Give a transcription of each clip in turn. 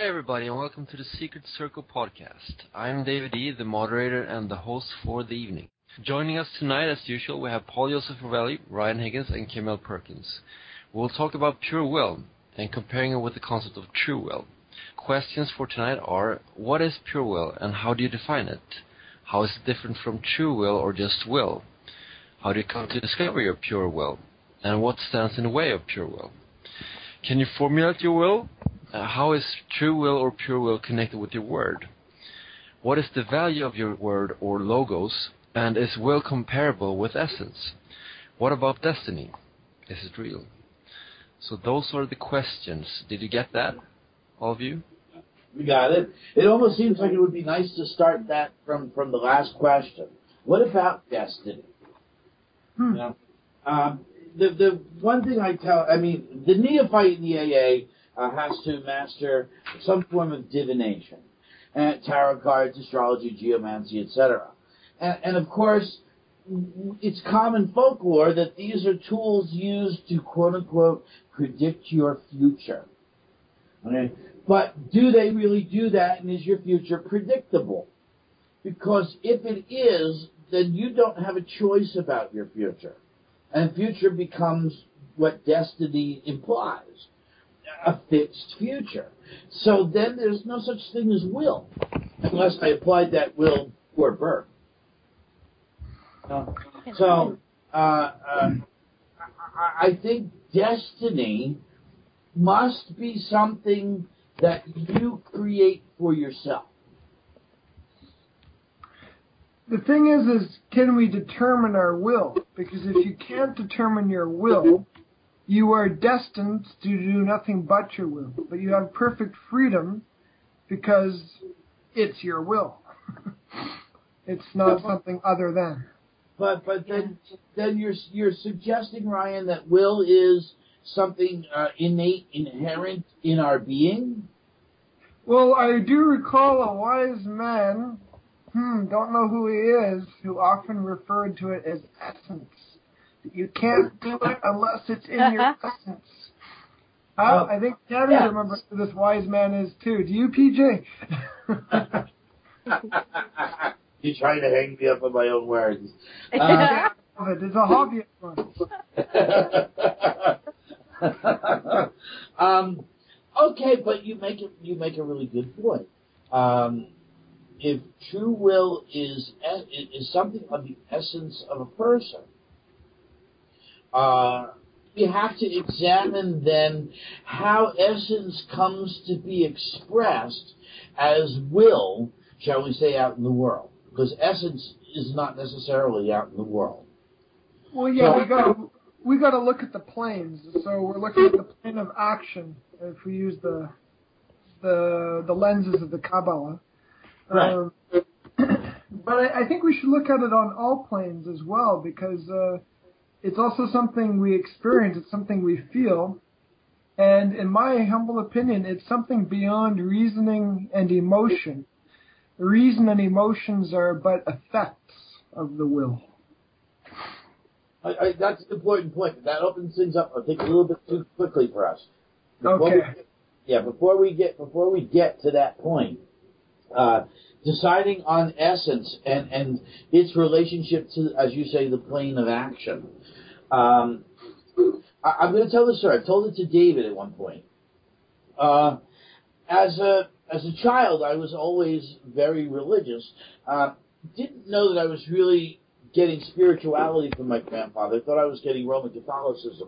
everybody, and welcome to the Secret Circle podcast. I'm David E., the moderator and the host for the evening. Joining us tonight, as usual, we have Paul Joseph Ravelli, Ryan Higgins, and Kimmel Perkins. We'll talk about pure will and comparing it with the concept of true will. Questions for tonight are, what is pure will and how do you define it? How is it different from true will or just will? How do you come to discover your pure will? And what stands in the way of pure will? Can you formulate your will? How is true will or pure will connected with your word? What is the value of your word or logos? And is will comparable with essence? What about destiny? Is it real? So those are the questions. Did you get that, all of you? We got it. It almost seems like it would be nice to start that from the last question. What about destiny? You know, the one thing the neophyte in the AA has to master some form of divination, tarot cards, astrology, geomancy, etc. And of course, it's common folklore that these are tools used to quote unquote predict your future. Okay, but do they really do that, and is your future predictable? Because if it is, then you don't have a choice about your future, and future becomes what destiny implies. A fixed future. So then there's no such thing as will, unless I applied that will for birth. I think destiny must be something that you create for yourself. The thing is can we determine our will? Because if you can't determine your will, you are destined to do nothing but your will. But you have perfect freedom because it's your will. It's not something other than. But then you're suggesting, Ryan, that will is something innate, inherent in our being? Well, I do recall a wise man, don't know who he is, who often referred to it as essence. You can't do it unless it's in your essence. I think Gabby remembers who this wise man is too. Do you, PJ? You're trying to hang me up on my own words. It's a hobby of mine. Okay, but you make a really good point. If true will is something of the essence of a person, we have to examine then how essence comes to be expressed as will, shall we say, out in the world. Because essence is not necessarily out in the world. Well, yeah, we got to look at the planes. So we're looking at the plane of action, if we use the lenses of the Kabbalah. Right. But I think we should look at it on all planes as well, because it's also something we experience. It's something we feel. And in my humble opinion, it's something beyond reasoning and emotion. Reason and emotions are but effects of the will. That's an important point. That opens things up, I think, a little bit too quickly for us. Before we get to that point, deciding on essence and its relationship to, as you say, the plane of action. I'm going to tell this story. I've told it to David at one point. As a child, I was always very religious. Didn't know that I was really getting spirituality from my grandfather. Thought I was getting Roman Catholicism.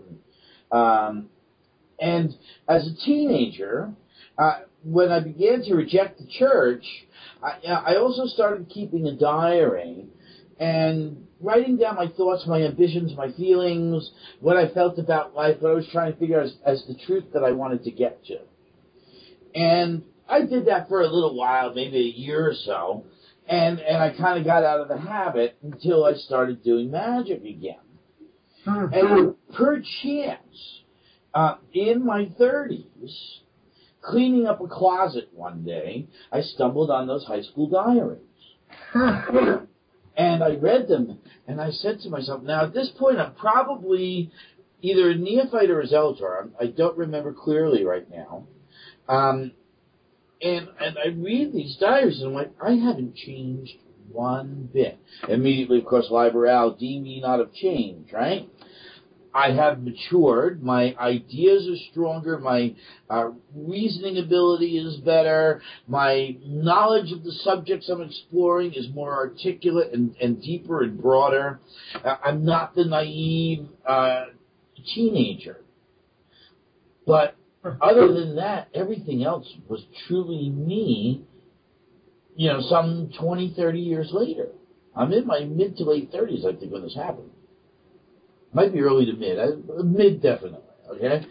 And as a teenager, when I began to reject the church, I also started keeping a diary and writing down my thoughts, my ambitions, my feelings, what I felt about life, what I was trying to figure out as the truth that I wanted to get to. And I did that for a little while, maybe a year or so, and I kind of got out of the habit until I started doing magic again. And per chance, in my 30s, cleaning up a closet one day, I stumbled on those high school diaries. And I read them, and I said to myself, now at this point I'm probably either a neophyte or a Zealot. I don't remember clearly right now. And I read these diaries, and I'm like, I haven't changed one bit. Immediately, of course, Liber Al, deem ye not have changed, right? I have matured. My ideas are stronger. My reasoning ability is better. My knowledge of the subjects I'm exploring is more articulate and deeper and broader. I'm not the naive teenager. But other than that, everything else was truly me, some 20, 30 years later. I'm in my mid to late 30s, I think, when this happened. Might be early to mid. Mid, definitely, okay?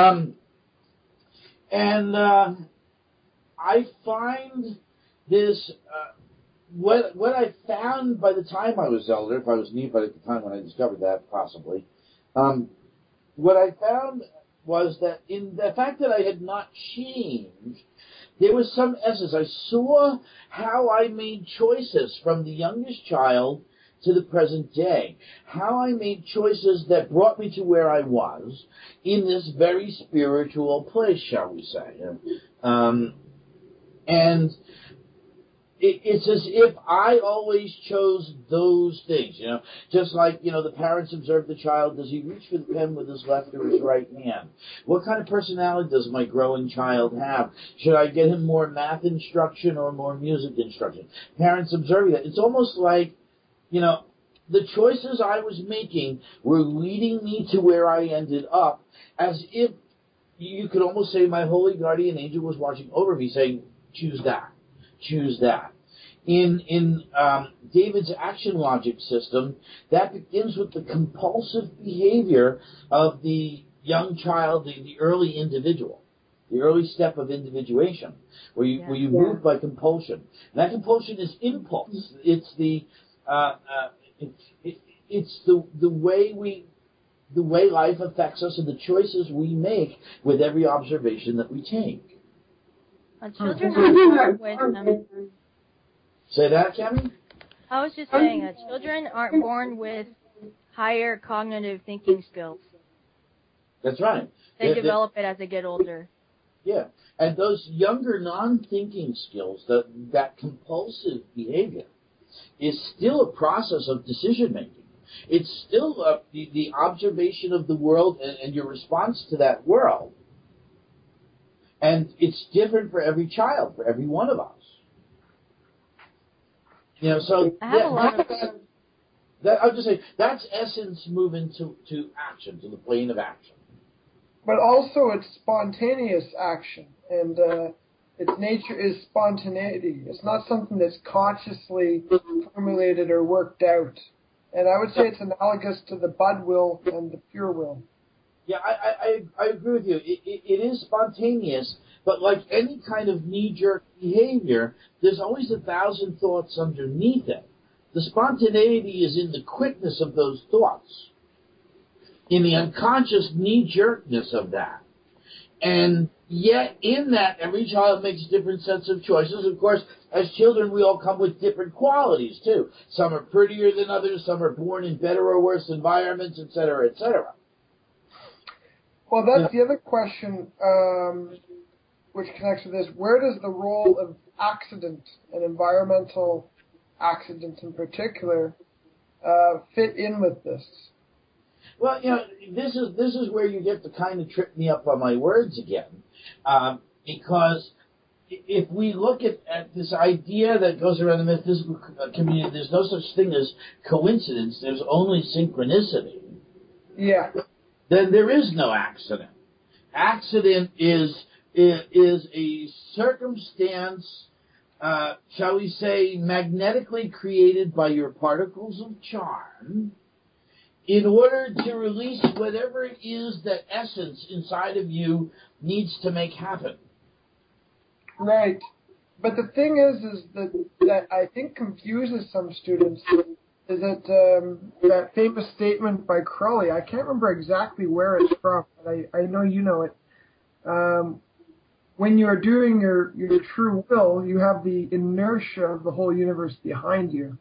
And I find this, what I found by the time I was elder, if I was Nephi at the time when I discovered that, possibly, what I found was that in the fact that I had not changed, there was some essence. I saw how I made choices from the youngest child to the present day, how I made choices that brought me to where I was in this very spiritual place, shall we say. And it's as if I always chose those things, just like, the parents observe the child. Does he reach for the pen with his left or his right hand? What kind of personality does my growing child have? Should I get him more math instruction or more music instruction? Parents observing that. It's almost like, the choices I was making were leading me to where I ended up, as if you could almost say my holy guardian angel was watching over me saying, choose that, choose that. In David's action logic system, that begins with the compulsive behavior of the young child, the early individual, the early step of individuation, where you move by compulsion. And that compulsion is impulse. It's the it's the way life affects us and the choices we make with every observation that we take. Children aren't born with Say that, Kevin? I was just saying that children aren't born with higher cognitive thinking skills. That's right. They develop it as they get older. Yeah, and those younger non-thinking skills, that compulsive behavior, is still a process of decision-making. It's still the observation of the world and your response to that world. And it's different for every child, for every one of us. So I'll just say that's essence moving to action, to the plane of action. But also it's spontaneous action, and its nature is spontaneity. It's not something that's consciously formulated or worked out. And I would say it's analogous to the bud will and the pure will. Yeah, I agree with you. It is spontaneous, but like any kind of knee-jerk behavior, there's always 1,000 thoughts underneath it. The spontaneity is in the quickness of those thoughts, in the unconscious knee-jerkness of that. And yet, in that, every child makes different sets of choices. Of course, as children, we all come with different qualities, too. Some are prettier than others, some are born in better or worse environments, et cetera, et cetera. Well, that's the other question, which connects with this. Where does the role of accident and environmental accidents in particular fit in with this? Well, this is where you get to kind of trip me up on my words again, because if we look at this idea that goes around the metaphysical community, there's no such thing as coincidence. There's only synchronicity. Yeah. Then there is no accident. Accident is a circumstance, shall we say, magnetically created by your particles of charm in order to release whatever it is that essence inside of you needs to make happen. Right. But the thing is that I think confuses some students is that famous statement by Crowley. I can't remember exactly where it's from, but I know you know it. When you're doing your true will, you have the inertia of the whole universe behind you.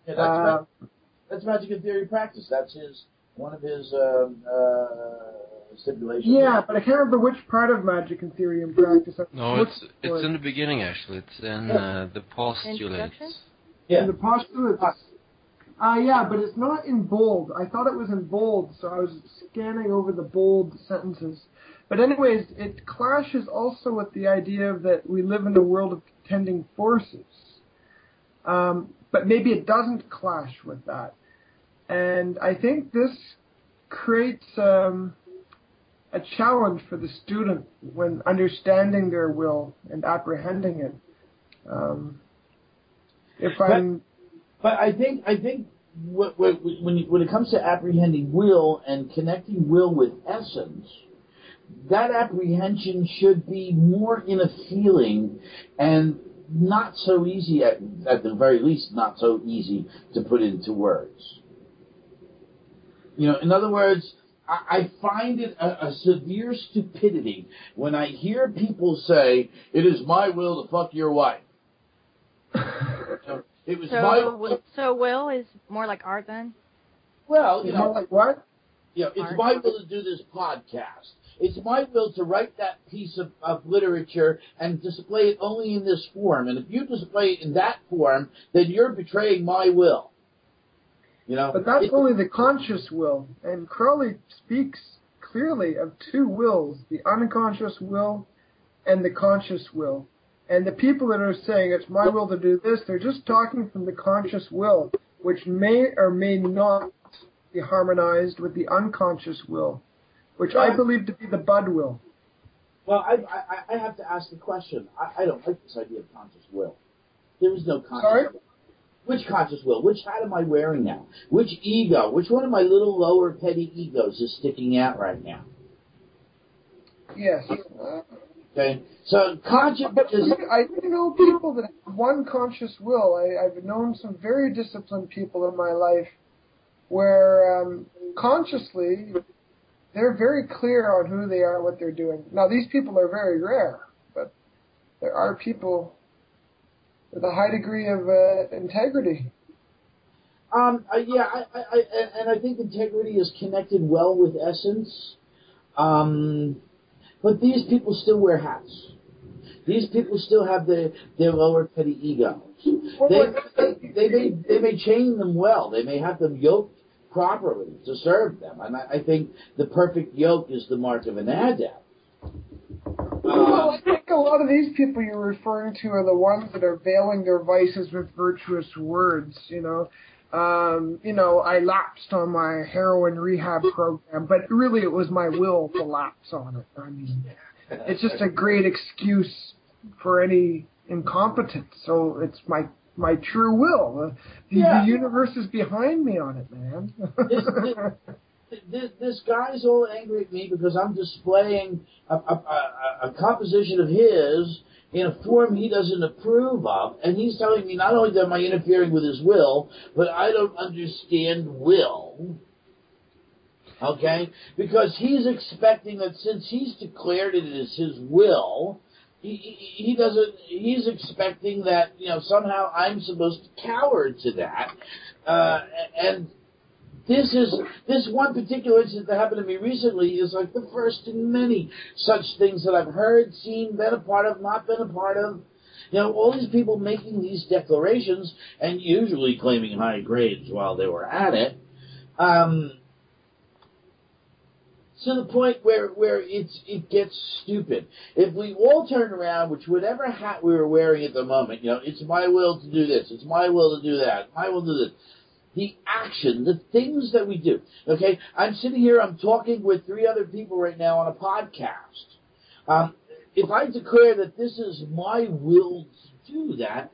Yeah, that's Magic and Theory Practice. That's one of his stipulation. Yeah, but I can't remember which part of Magic in Theory and Practice. No, it's in the beginning, actually. It's in the postulates. Introduction? Yeah. In the postulates. Yeah, but it's not in bold. I thought it was in bold, so I was scanning over the bold sentences. But anyways, it clashes also with the idea that we live in a world of contending forces. But maybe it doesn't clash with that. And I think this creates a challenge for the student when understanding their will and apprehending it. But I think when it comes to apprehending will and connecting will with essence, that apprehension should be more in a feeling and not so easy, at the very least, not so easy to put into words. In other words, I find it a severe stupidity when I hear people say, "It is my will to fuck your wife." It was my will. So will is more like art then? Well, more like what? It's my will to do this podcast. It's my will to write that piece of literature and display it only in this form. And if you display it in that form, then you're betraying my will. But that's only the conscious will. And Crowley speaks clearly of two wills, the unconscious will and the conscious will. And the people that are saying it's my will to do this, they're just talking from the conscious will, which may or may not be harmonized with the unconscious will, which I believe to be the bud will. Well, I have to ask the question. I don't like this idea of conscious will. There is no conscious will. Which conscious will? Which hat am I wearing now? Which ego? Which one of my little lower petty egos is sticking out right now? Yes. Okay. So conscious is... I do know people that have one conscious will. I've known some very disciplined people in my life where consciously they're very clear on who they are, what they're doing. Now, these people are very rare, but there are people with a high degree of integrity. And I think integrity is connected well with essence. But these people still wear hats. These people still have their lower petty egos. They may chain them well. They may have them yoked properly to serve them. And I think the perfect yoke is the mark of an adept. Well, I think a lot of these people you're referring to are the ones that are veiling their vices with virtuous words, I lapsed on my heroin rehab program, but really it was my will to lapse on it. I mean, it's just a great excuse for any incompetence. So it's my true will. The universe is behind me on it, man. This guy's all angry at me because I'm displaying a composition of his in a form he doesn't approve of, and he's telling me not only am I interfering with his will, but I don't understand will. Okay? Because he's expecting that since he's declared it as his will, he's expecting that, somehow I'm supposed to cower to that. And this one particular incident that happened to me recently is like the first in many such things that I've heard, seen, been a part of, not been a part of. All these people making these declarations and usually claiming high grades while they were at it. To the point where it gets stupid. If we all turn around, whatever hat we were wearing at the moment, it's my will to do this, it's my will to do that, my will to do this. The action, the things that we do. Okay, I'm sitting here, I'm talking with 3 other people right now on a podcast. If I declare that this is my will to do that,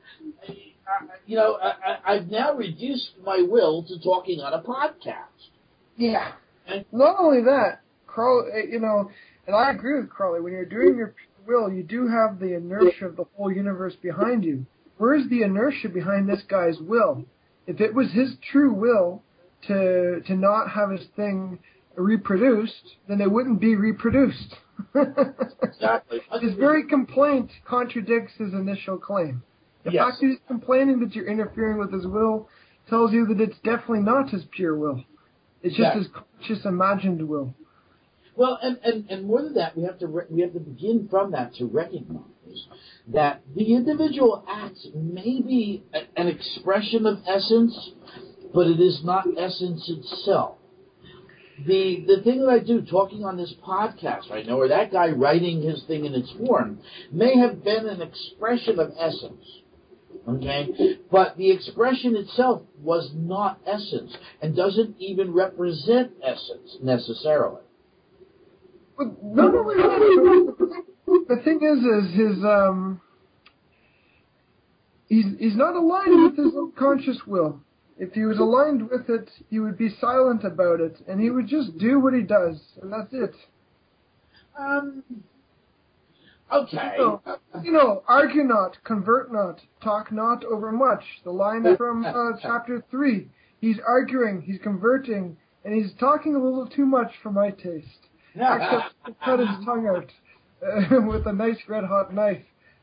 I've now reduced my will to talking on a podcast. Yeah. And not only that, Crowley, and I agree with Crowley, when you're doing your will, you do have the inertia of the whole universe behind you. Where's the inertia behind this guy's will? If it was his true will to not have his thing reproduced, then it wouldn't be reproduced. Exactly. His very complaint contradicts his initial claim. The fact that he's complaining that you're interfering with his will tells you that it's definitely not his pure will. It's just his conscious imagined will. Well, and more than that, we have to begin from that to recognize that the individual act may be an expression of essence, but it is not essence itself. The thing that I do, talking on this podcast right now, or that guy writing his thing in its form, may have been an expression of essence. Okay? But the expression itself was not essence, and doesn't even represent essence, necessarily. But not only that, the thing is he's not aligned with his unconscious will. If he was aligned with it, he would be silent about it, and he would just do what he does, and that's it. Okay. Argue not, convert not, talk not over much. The line from chapter 3. He's arguing, he's converting, and he's talking a little too much for my taste. Except to cut his tongue out with a nice red-hot knife.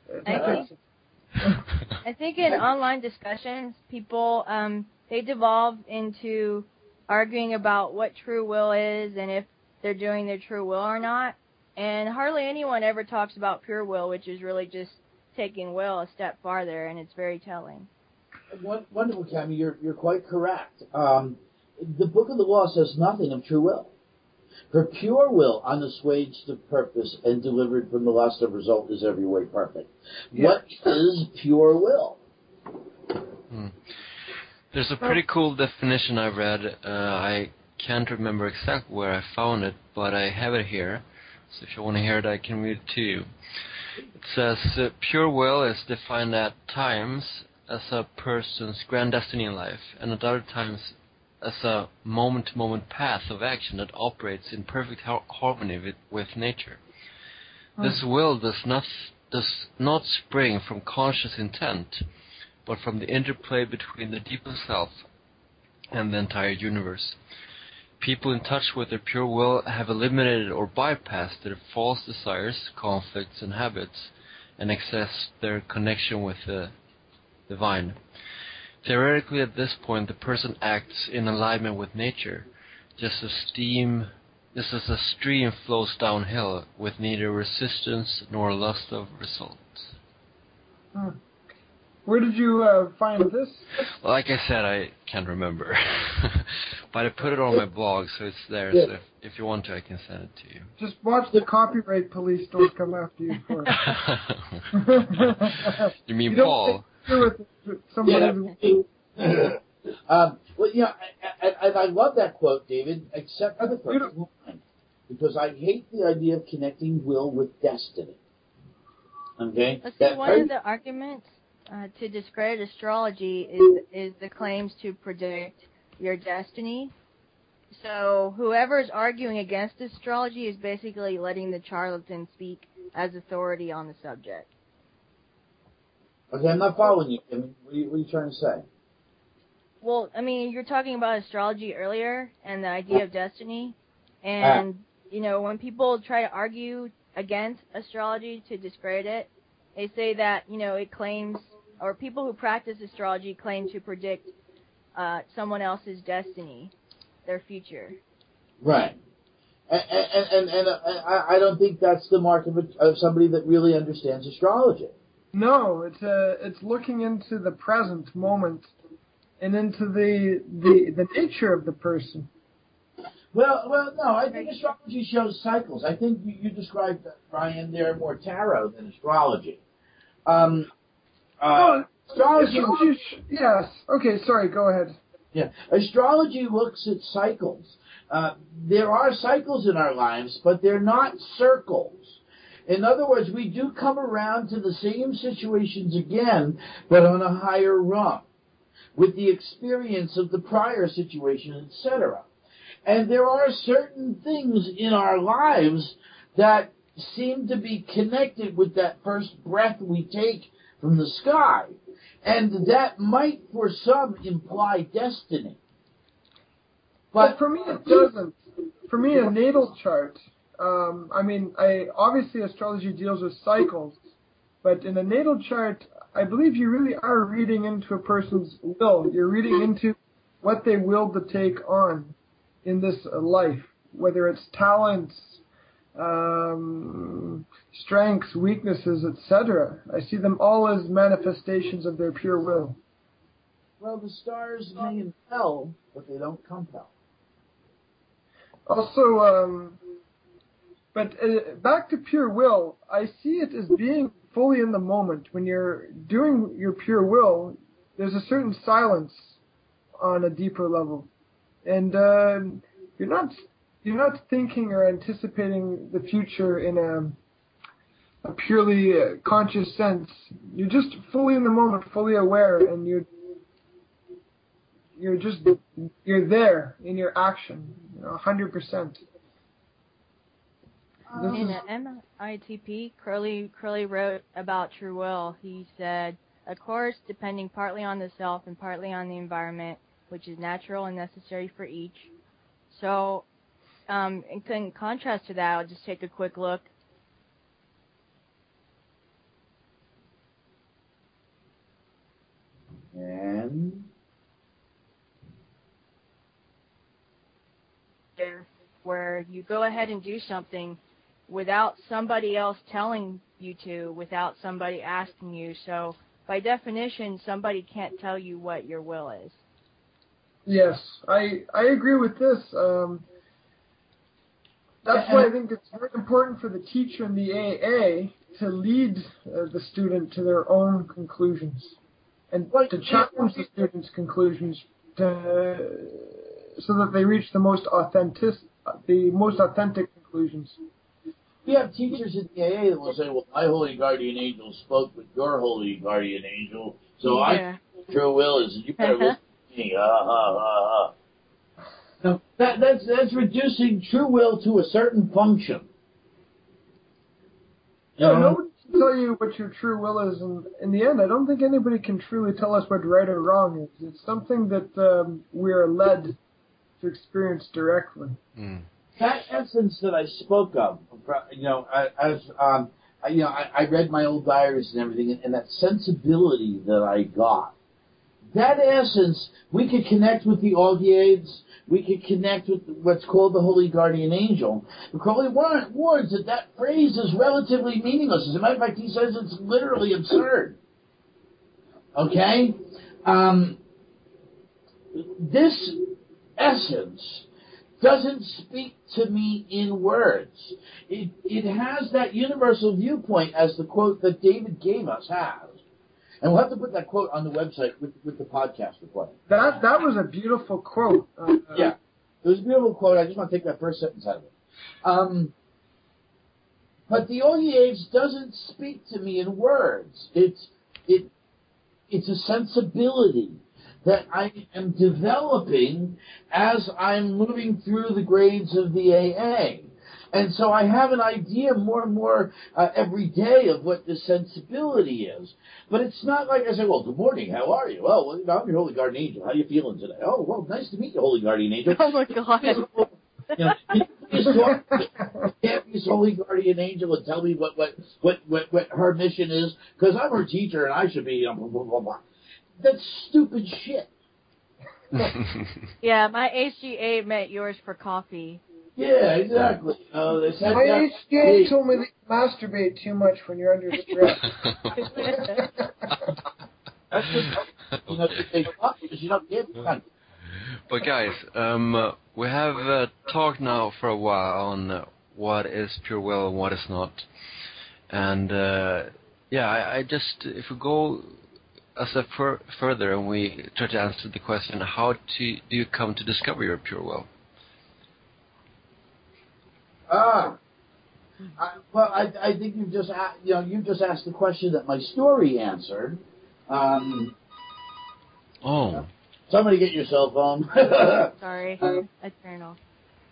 I think in online discussions, people, they devolve into arguing about what true will is and if they're doing their true will or not. And hardly anyone ever talks about pure will, which is really just taking will a step farther, and it's very telling. Wonderful, Cammie. You're quite correct. The Book of the Law says nothing of true will. For pure will, unassuaged of purpose and delivered from the lust of result, is every way perfect. Yeah. What is pure will? There's a pretty cool definition I read. I can't remember exactly where I found it, but I have it here. So if you want to hear it, I can read it to you. It says, pure will is defined at times as a person's grand destiny in life, and at other times as a moment-to-moment path of action that operates in perfect harmony with nature. This will does not spring from conscious intent, but from the interplay between the deeper self and the entire universe. People in touch with their pure will have eliminated or bypassed their false desires, conflicts, and habits, and accessed their connection with the divine. Theoretically, at this point, the person acts in alignment with nature, just as a stream flows downhill with neither resistance nor lust of results. Where did you find this? Well, like I said, I can't remember. But I put it on my blog, so it's there. Yeah. So if you want to, I can send it to you. Just watch the copyright police don't come after you for it. You mean Paul? Well, I love that quote, David, except for the first line, because I hate the idea of connecting will with destiny. Okay? Let's see, one of the arguments to discredit astrology is the claims to predict your destiny. So whoever is arguing against astrology is basically letting the charlatan speak as authority on the subject. Okay, I'm not following you. What are you trying to say? Well, I mean, you're talking about astrology earlier and the idea of destiny. And, when people try to argue against astrology to discredit it, they say that, it claims, or people who practice astrology claim to predict someone else's destiny, their future. Right. And I don't think that's the mark of somebody that really understands astrology. No, it's looking into the present moment and into the nature of the person. Well, no, I think astrology shows cycles. I think you described, Ryan, there more tarot than astrology. Astrology. Yes. Okay. Sorry. Go ahead. Yeah. Astrology looks at cycles. There are cycles in our lives, but they're not circles. In other words, we do come around to the same situations again, but on a higher rung, with the experience of the prior situation, etc. And there are certain things in our lives that seem to be connected with that first breath we take from the sky. And that might, for some, imply destiny. But for me, it doesn't. For me, a natal chart, obviously astrology deals with cycles, but in a natal chart, I believe you really are reading into a person's will. You're reading into what they will to take on in this life, whether it's talents, strengths, weaknesses, etc. I see them all as manifestations of their pure will. Well, the stars may impel, but they don't compel. Also, but back to pure will, I see it as being fully in the moment. When you're doing your pure will, there's a certain silence on a deeper level, and you're not thinking or anticipating the future in a purely conscious sense. You're just fully in the moment, fully aware, and you're there in your action, 100%. In the MITP, Crowley wrote about true will. He said, of course, depending partly on the self and partly on the environment, which is natural and necessary for each. So, in contrast to that, I'll just take a quick look. And where you go ahead and do something without somebody else telling you to, without somebody asking you. So, by definition, somebody can't tell you what your will is. Yes, I agree with this. That's why I think it's very important for the teacher in the AA to lead the student to their own conclusions and to challenge the student's conclusions so that they reach the most authentic conclusions. we have teachers in the AA that will say, well, my holy guardian angel spoke with your holy guardian angel, so I true will is, you better listen to me. Now, that's reducing true will to a certain function. Nobody can tell you what your true will is, and in the end, I don't think anybody can truly tell us what right or wrong is. It's something that we are led to experience directly. Mm. That essence that I spoke of, I read my old diaries and everything, and that sensibility that I got, that essence, we could connect with the Augiades, we could connect with what's called the Holy Guardian Angel. But Crowley warns that phrase is relatively meaningless. As a matter of fact, he says it's literally absurd. Okay? This essence doesn't speak to me in words. It has that universal viewpoint, as the quote that David gave us has. And we'll have to put that quote on the website with the podcast recording. That was a beautiful quote. Yeah, it was a beautiful quote. I just want to take that first sentence out of it. But the Augiades doesn't speak to me in words. It's a sensibility that I am developing as I'm moving through the grades of the AA. And so I have an idea more and more every day of what this sensibility is. But it's not like I say, well, good morning, how are you? Well, I'm your Holy Guardian Angel. How are you feeling today? Oh, well, nice to meet you, Holy Guardian Angel. Oh, my God. Please talk to this Holy Guardian Angel and tell me what her mission is, because I'm her teacher and I should be, blah, blah, blah, blah. That's stupid shit. Yeah, my HGA met yours for coffee. Yeah, exactly. My HGA told me that you masturbate too much when you're under stress. That's what they fuck, because you don't give a But guys, we have talked now for a while on what is pure will and what is not. And I just, if we go a step further and we try to answer the question, how do you come to discover your pure will? I think you've just asked the question that my story answered. Somebody get your cell phone. Sorry, I turned off.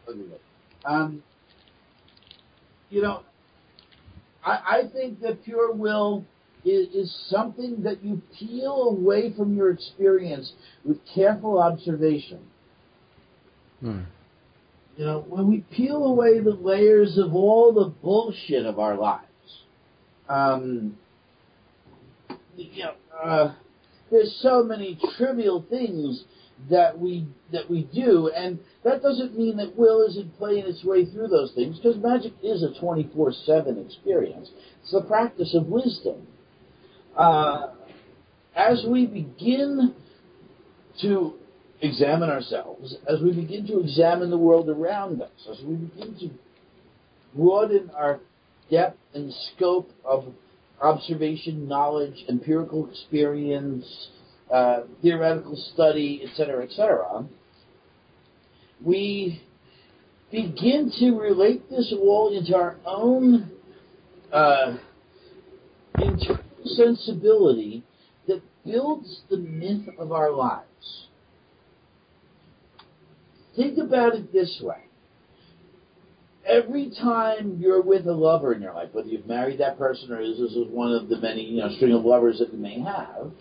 I think that pure will is something that you peel away from your experience with careful observation. When we peel away the layers of all the bullshit of our lives, there's so many trivial things that we do, and that doesn't mean that will isn't playing its way through those things, because magic is a 24/7 experience. It's the practice of wisdom. As we begin to examine ourselves, as we begin to examine the world around us, as we begin to broaden our depth and scope of observation, knowledge, empirical experience, theoretical study, etc., we begin to relate this all into our own internal sensibility that builds the myth of our lives. Think about it this way. Every time you're with a lover in your life, whether you've married that person or this is one of the many string of lovers that you may have,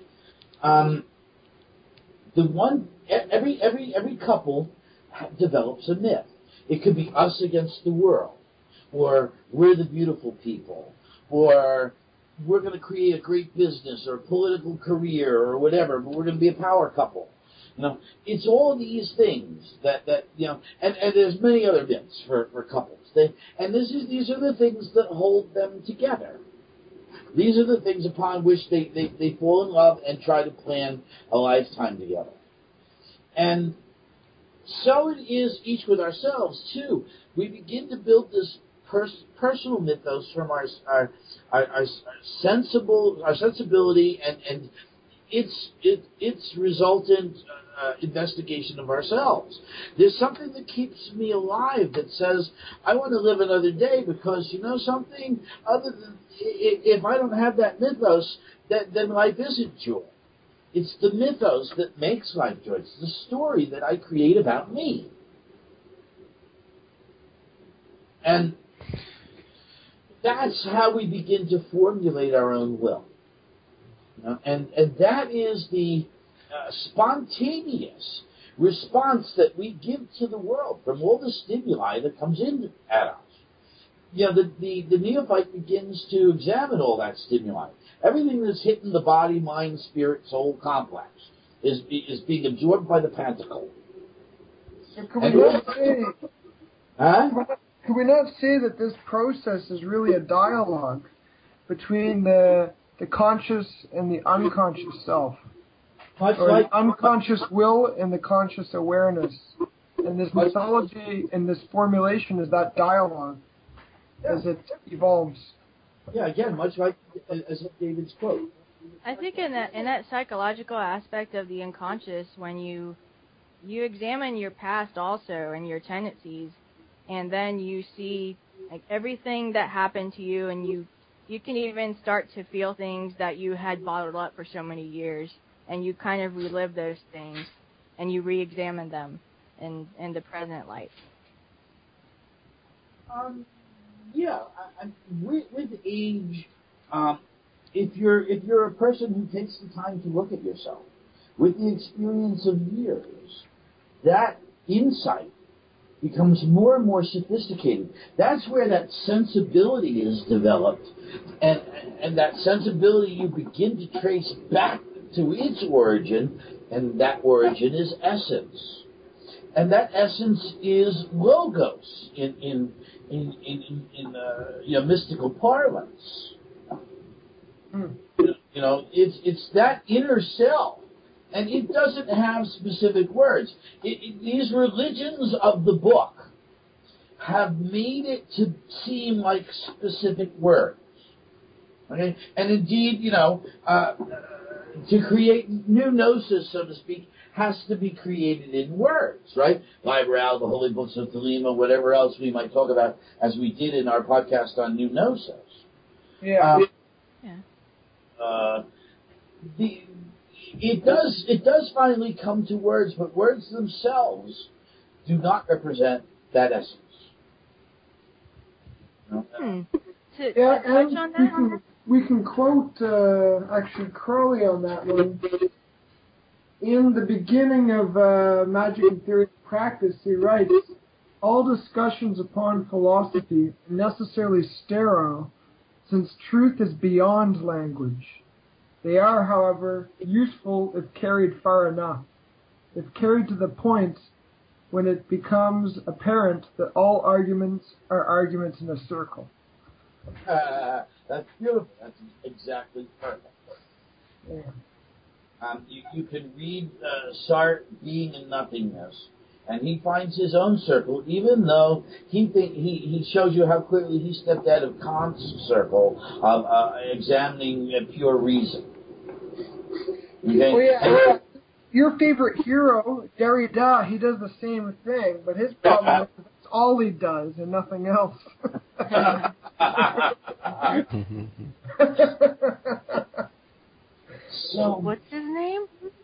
every couple develops a myth. It could be us against the world, or we're the beautiful people, or we're going to create a great business or a political career or whatever, but we're going to be a power couple. It's all these things that and there's many other myths for couples. These are the things that hold them together. These are the things upon which they fall in love and try to plan a lifetime together. And so it is each with ourselves too. We begin to build this personal mythos from our sensibility and its resultant investigation of ourselves. There's something that keeps me alive that says I want to live another day because something other than if I don't have that mythos, then life isn't joy. It's the mythos that makes life joy. It's the story that I create about me. And that's how we begin to formulate our own will. And that is the spontaneous response that we give to the world from all the stimuli that comes in at us. The neophyte begins to examine all that stimuli. Everything that's hitting the body, mind, spirit, soul complex is being absorbed by the pantacle. So could we not say that this process is really a dialogue between the conscious and the unconscious self? Or the unconscious will and the conscious awareness. And this mythology and this formulation is that dialogue as it evolves. Yeah, again, much like as David's quote. I think in that psychological aspect of the unconscious, when you examine your past also and your tendencies, and then you see like everything that happened to you, and you can even start to feel things that you had bottled up for so many years, and you kind of relive those things, and you re-examine them in the present life. With age, if you're a person who takes the time to look at yourself, with the experience of years, that insight becomes more and more sophisticated. That's where that sensibility is developed, and that sensibility you begin to trace back to its origin, and that origin is essence, and that essence is logos in mystical parlance. It's that inner self, and it doesn't have specific words. These religions of the book have made it to seem like specific words. Okay, and indeed, to create new gnosis, so to speak, has to be created in words, right? Liberal, the Holy Books of Thelema, whatever else we might talk about, as we did in our podcast on new gnosis. Yeah. It does finally come to words, but words themselves do not represent that essence. To touch on that? We can quote actually Crowley on that one. In the beginning of Magic and Theory of Practice, he writes, "All discussions upon philosophy are necessarily sterile, since truth is beyond language. They are, however, useful if carried far enough. if carried to the point when it becomes apparent that all arguments are arguments in a circle. That's beautiful. That's exactly perfect. Yeah. You can read Sartre, Being and Nothingness, and he finds his own circle, even though he shows you how clearly he stepped out of Kant's circle of examining pure reason. Okay? Oh yeah. Your favorite hero, Derrida, he does the same thing, but his problem is that's all he does and nothing else. So What's his name?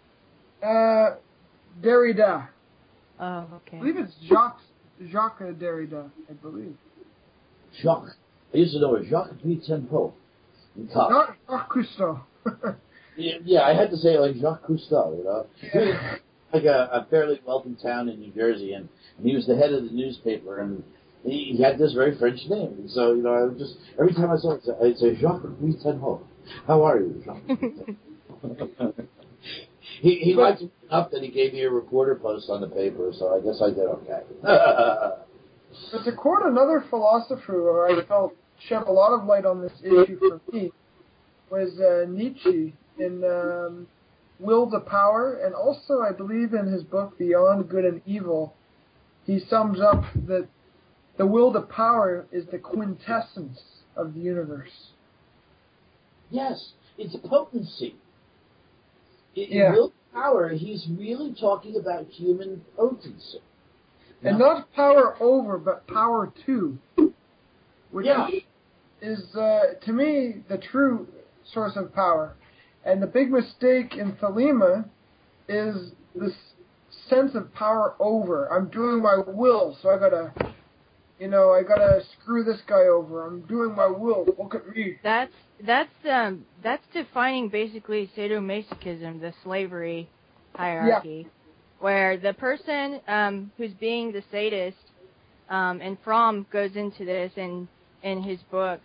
Derrida. Oh, okay. I believe it's Jacques Derrida, I believe. Jacques. I used to know it. Jacques Cousteau. Not Jacques Cousteau. Yeah, I had to say it like Jacques Cousteau, you know. He was like a fairly wealthy town in New Jersey, and he was the head of the newspaper, and he had this very French name. And so, you know, I would just, every time I saw it, I'd say, Jacques Cousteau. How are you, Jacques? He liked me enough that he gave me a reporter post on the paper, so I guess I did okay. But to quote another philosopher who I felt shed a lot of light on this issue for me was Nietzsche in Will to Power, and also I believe in his book Beyond Good and Evil, he sums up that the will to power is the quintessence of the universe. Yes, it's potency. Yeah. In Will to Power, he's really talking about human potency. And not power over, but power to, which is, to me, the true source of power. And the big mistake in Thelema is this sense of power over. I'm doing my will, so I gotta screw this guy over. I'm doing my will. Look at me. That's defining basically sadomasochism, the slavery hierarchy, where the person who's being the sadist, and Fromm goes into this in his book.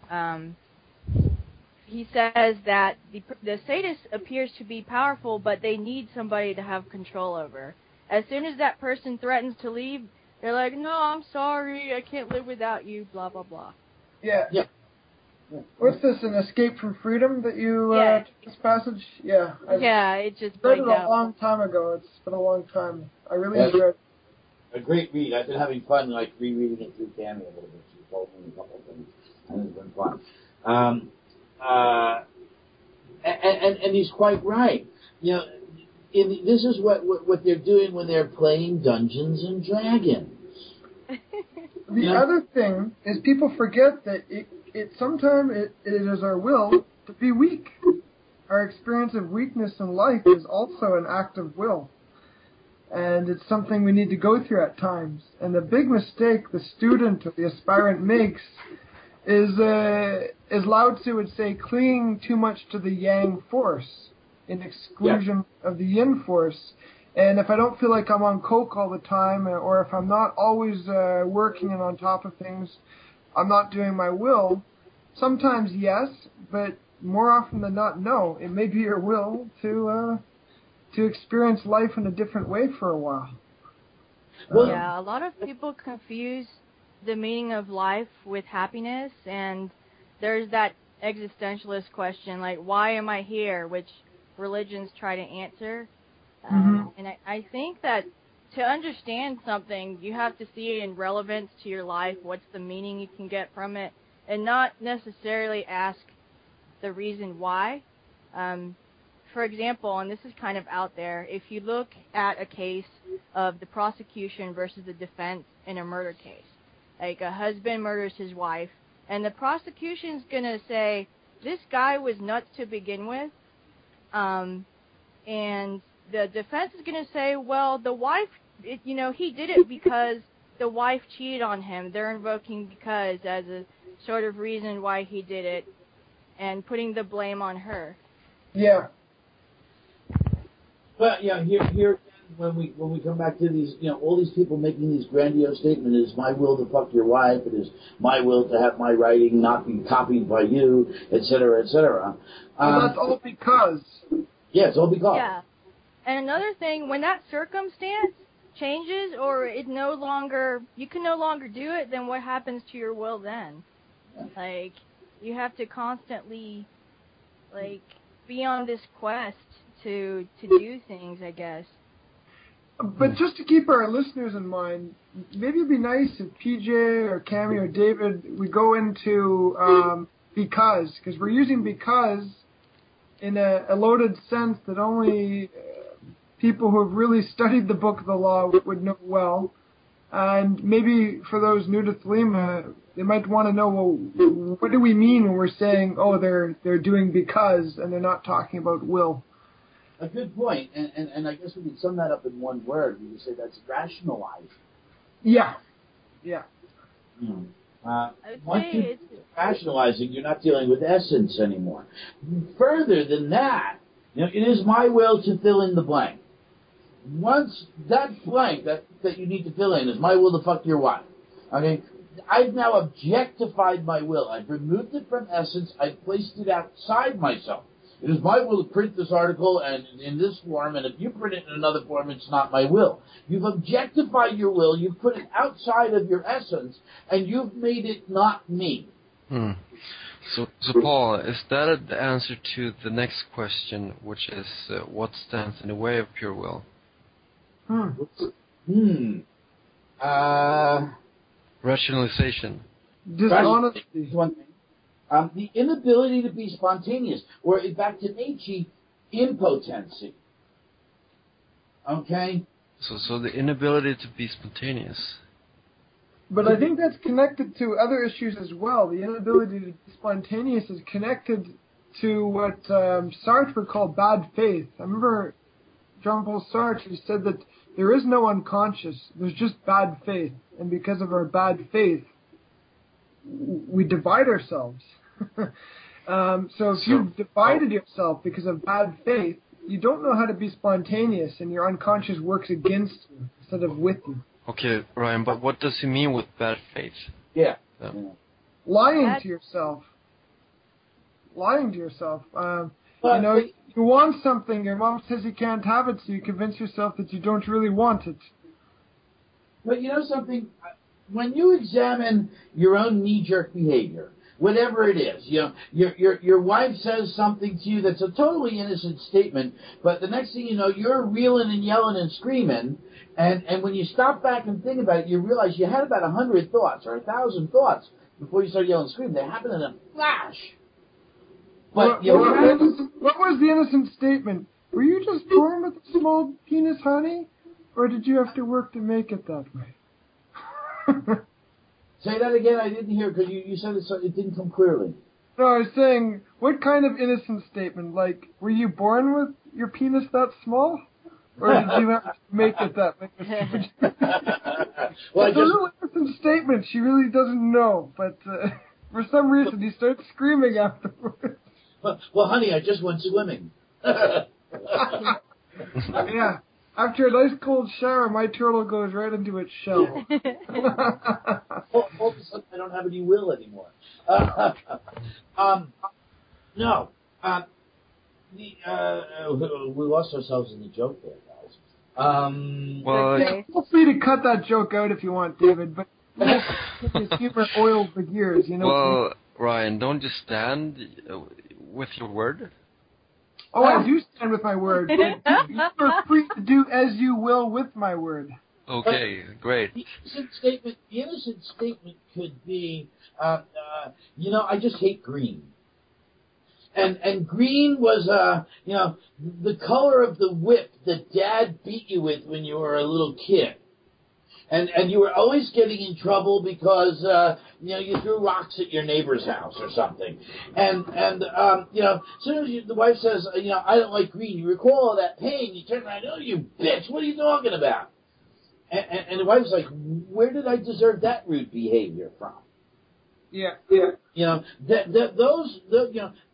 He says that the sadist appears to be powerful, but they need somebody to have control over. As soon as that person threatens to leave, they're like, "No, I'm sorry, I can't live without you." Blah blah blah. Yeah. What's this? An Escape from Freedom that you this passage? Yeah. It just read it out. a long time ago. It's been a long time. I really enjoyed it. A great read. I've been having fun, like rereading it through Tammy a little bit. She told me a couple of things, and it's been fun. And he's quite right. You know, this is what they're doing when they're playing Dungeons and Dragons. The other thing is people forget that sometimes it is our will to be weak. Our experience of weakness in life is also an act of will. And it's something we need to go through at times. And the big mistake the student or the aspirant makes is Lao Tzu would say, clinging too much to the yang force in exclusion of the yin force. And if I don't feel like I'm on coke all the time, or if I'm not always working and on top of things, I'm not doing my will. Sometimes yes, but more often than not, no. It may be your will to experience life in a different way for a while. A lot of people confuse the meaning of life with happiness, and there's that existentialist question, like, why am I here, which religions try to answer. And I think that to understand something, you have to see it in relevance to your life, what's the meaning you can get from it, and not necessarily ask the reason why. For example, and this is kind of out there, if you look at a case of the prosecution versus the defense in a murder case, like a husband murders his wife, and the prosecution's going to say, this guy was nuts to begin with, and the defense is going to say, well, the wife, he did it because the wife cheated on him. They're invoking because as a sort of reason why he did it, and putting the blame on her. Yeah. Well, here when we come back to these, all these people making these grandiose statements, it is my will to fuck your wife, it is my will to have my writing not be copied by you, etc., etc. Well, that's all because. Yeah, it's all because. Yeah. And another thing, when that circumstance changes or you can no longer do it, then what happens to your will then? Like, you have to constantly, like, be on this quest to do things, I guess. But just to keep our listeners in mind, maybe it'd be nice if PJ or Cammy or David, we go into because we're using because in a loaded sense that only people who have really studied the book of the law would know well. And maybe for those new to Thelema, they might want to know, well, what do we mean when we're saying, oh, they're doing because, and they're not talking about will? A good point, and I guess we could sum that up in one word. We could say that's rationalizing. Yeah. Once you're rationalizing, you're not dealing with essence anymore. Further than that, it is my will to fill in the blank. Once that blank that you need to fill in is my will to fuck your wife. Okay, I've now objectified my will. I've removed it from essence. I've placed it outside myself. It is my will to print this article and in this form, and if you print it in another form, it's not my will. You've objectified your will, you've put it outside of your essence, and you've made it not me. So Paul, is that the answer to the next question, which is what stands in the way of pure will? Rationalization. Dishonesty. One thing. The inability to be spontaneous, or back to Nietzsche, impotency. Okay? So the inability to be spontaneous. But I think that's connected to other issues as well. The inability to be spontaneous is connected to what Sartre would call bad faith. I remember Jean-Paul Sartre, he said that there is no unconscious, there's just bad faith. And because of our bad faith, we divide ourselves. So if you've divided yourself because of bad faith, you don't know how to be spontaneous, and your unconscious works against you instead of with you. Okay, Ryan, but what does he mean with bad faith? Yeah. Lying to yourself. You want something, your mom says you can't have it, so you convince yourself that you don't really want it. But you know something? When you examine your own knee-jerk behavior, whatever it is, your wife says something to you that's a totally innocent statement, but the next thing you know, you're reeling and yelling and screaming, and when you stop back and think about it, you realize you had about 100 thoughts or 1,000 thoughts before you started yelling and screaming. They happen in a flash. But what was the innocent statement? Were you just born with a small penis, honey? Or did you have to work to make it that way? Say that again. I didn't hear because you said it, so it didn't come clearly. No, I was saying, what kind of innocent statement? Like, were you born with your penis that small? Or did you have to make it that way? Well, it's a real innocent statement. She really doesn't know. But for some reason, he starts screaming afterwards. Well, honey, I just went swimming. Yeah. After a nice cold shower, my turtle goes right into its shell. All of a sudden, I don't have any will anymore. No. We lost ourselves in the joke there, guys. Feel free to cut that joke out if you want, David, but his humor oils the gears, you know. Well, Ryan, don't just stand with your word. Oh, I do stand with my word. You are free to do as you will with my word. Okay, great. The innocent statement could be, I just hate green. And green was, the color of the whip that Dad beat you with when you were a little kid. And you were always getting in trouble because, you threw rocks at your neighbor's house or something. And as soon as the wife says, I don't like green, you recall all that pain, you turn around, oh, you bitch, what are you talking about? And the wife's like, where did I deserve that rude behavior from? Yeah.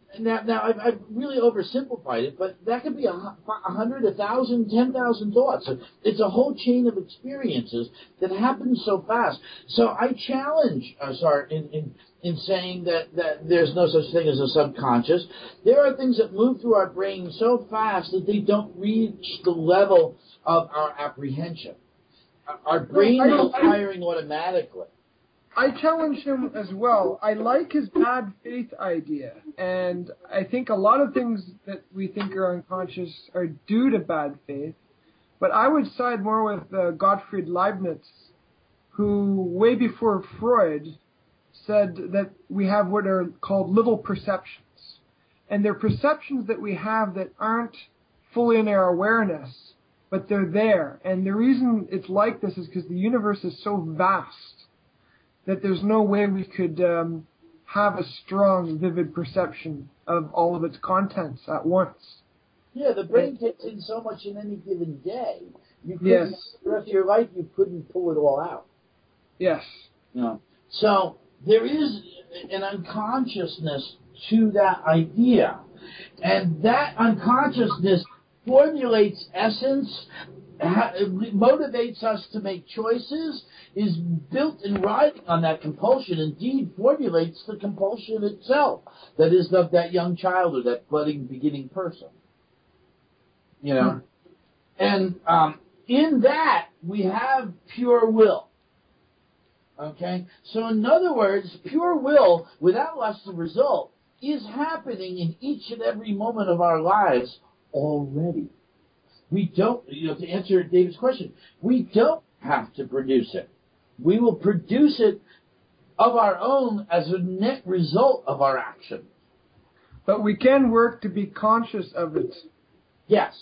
Now I've really oversimplified it, but that could be 100, 1,000, 10,000 thoughts. It's a whole chain of experiences that happen so fast. So I challenge Sartre in saying that there's no such thing as a subconscious. There are things that move through our brain so fast that they don't reach the level of our apprehension. Our brain is firing automatically. I challenge him as well. I like his bad faith idea, and I think a lot of things that we think are unconscious are due to bad faith, but I would side more with Gottfried Leibniz, who, way before Freud, said that we have what are called little perceptions, and they're perceptions that we have that aren't fully in our awareness, but they're there, and the reason it's like this is because the universe is so vast that there's no way we could have a strong, vivid perception of all of its contents at once. Yeah, the brain takes in so much in any given day. Yes. The rest of your life, you couldn't pull it all out. Yes. You know? So there is an unconsciousness to that idea. And that unconsciousness formulates essence, motivates us to make choices, is built and riding on that compulsion, indeed formulates the compulsion itself, that is of that young child or that budding beginning person. You know? And in that, we have pure will. Okay? So in other words, pure will, without lust of result, is happening in each and every moment of our lives already. We don't, to answer David's question, we don't have to produce it. We will produce it of our own as a net result of our action. But we can work to be conscious of it. Yes.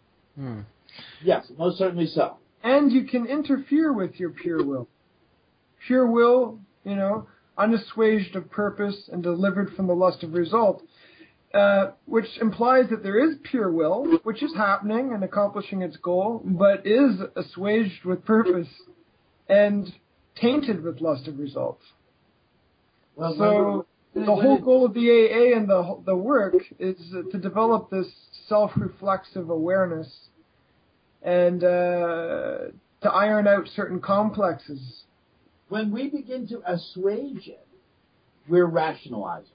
Yes, most certainly so. And you can interfere with your pure will. Pure will, unassuaged of purpose and delivered from the lust of result, which implies that there is pure will, which is happening and accomplishing its goal, but is assuaged with purpose and tainted with lust of results. Well, so the whole goal of the AA and the work is to develop this self-reflexive awareness and to iron out certain complexes. When we begin to assuage it, we're rationalizing.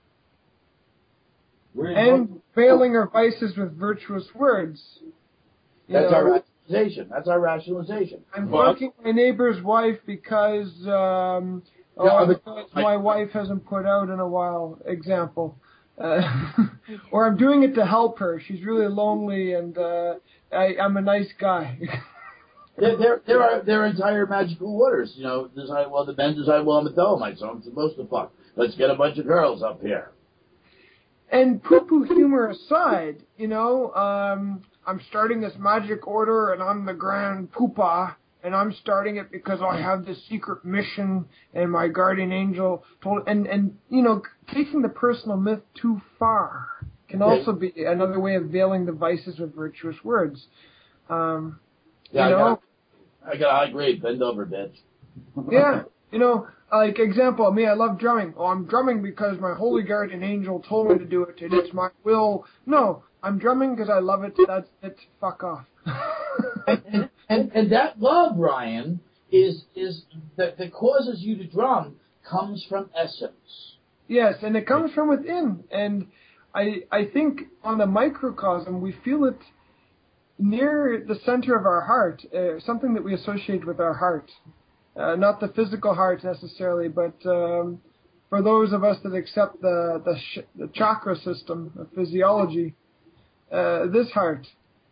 And veiling our vices with virtuous words. That's our rationalization. That's our rationalization. I'm fucking my neighbor's wife because my wife hasn't put out in a while. Example. Or I'm doing it to help her. She's really lonely, and I'm a nice guy. There are entire magical orders. Design well, the men design well, I'm a Dolomite, so I'm supposed to fuck. Let's get a bunch of girls up here. And poo-poo humor aside, I'm starting this magic order, and I'm the grand poopa, and I'm starting it because I have this secret mission, and my guardian angel told, and taking the personal myth too far can also be another way of veiling the vices with virtuous words. I got a high grade. Bend over, bitch. Yeah. Like example, me, I love drumming. Oh, I'm drumming because my holy guardian angel told me to do it, and it's my will. No, I'm drumming because I love it. That's it. Fuck off. and that love, Ryan, is that causes you to drum comes from essence. Yes, and it comes from within. And I think on the microcosm, we feel it near the center of our heart, something that we associate with our heart. Not the physical heart necessarily, but for those of us that accept the chakra system of physiology, this heart.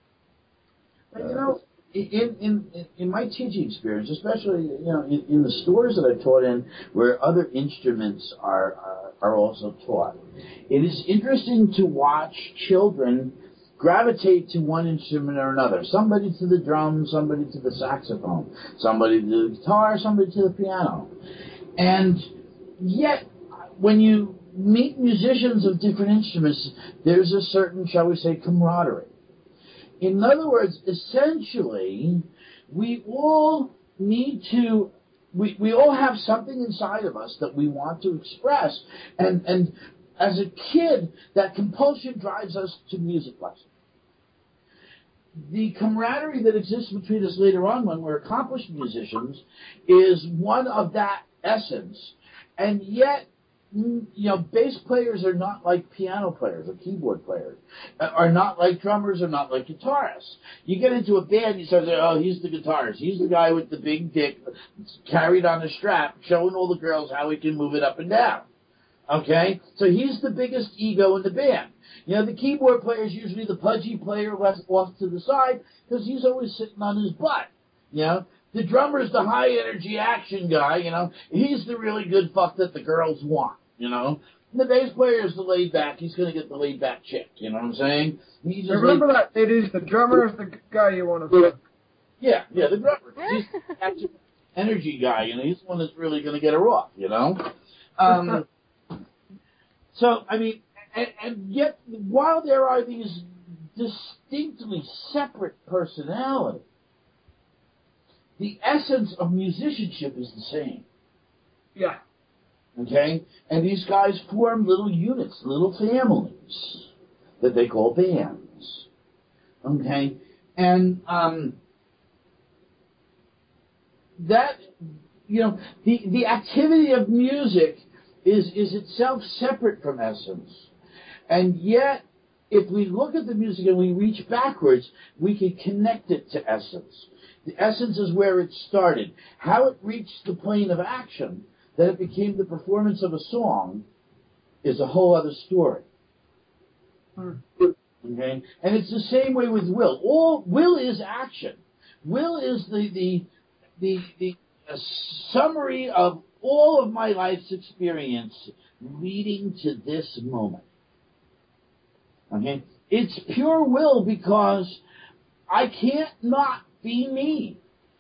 In my teaching experience, especially in the stores that I taught in, where other instruments are also taught, it is interesting to watch children gravitate to one instrument or another. Somebody to the drum, somebody to the saxophone, somebody to the guitar, somebody to the piano. And yet, when you meet musicians of different instruments, there's a certain, shall we say, camaraderie. In other words, essentially, we all need to, we all have something inside of us that we want to express. And as a kid, that compulsion drives us to music lessons. The camaraderie that exists between us later on when we're accomplished musicians is one of that essence. And yet, bass players are not like piano players or keyboard players, are not like drummers, or not like guitarists. You get into a band, you start saying, oh, he's the guitarist. He's the guy with the big dick carried on a strap, showing all the girls how he can move it up and down. Okay? So he's the biggest ego in the band. The keyboard player is usually the pudgy player left off to the side because he's always sitting on his butt. The drummer's the high-energy action guy, He's the really good fuck that the girls want, And the bass player is the laid-back. He's going to get the laid-back chick, you know what I'm saying? Remember that, ladies, the drummer is the guy you want to fuck. Yeah, the drummer. He's the action energy guy, He's the one that's really going to get her off, So, and yet, while there are these distinctly separate personalities, the essence of musicianship is the same. Yeah. Okay? And these guys form little units, little families that they call bands. Okay? And that, the activity of music is itself separate from essence. And yet, if we look at the music and we reach backwards, we can connect it to essence. The essence is where it started. How it reached the plane of action, that it became the performance of a song, is a whole other story. Okay? And it's the same way with will. Will is action. Will is the summary of all of my life's experience leading to this moment. Okay? It's pure will because I can't not be me.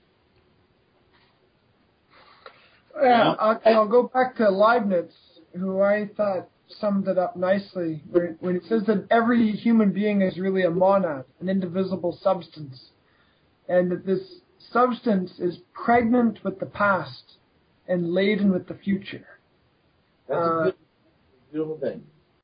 Yeah, I'll go back to Leibniz, who I thought summed it up nicely, when it says that every human being is really a monad, an indivisible substance, and that this substance is pregnant with the past and laden with the future. That's a beautiful thing.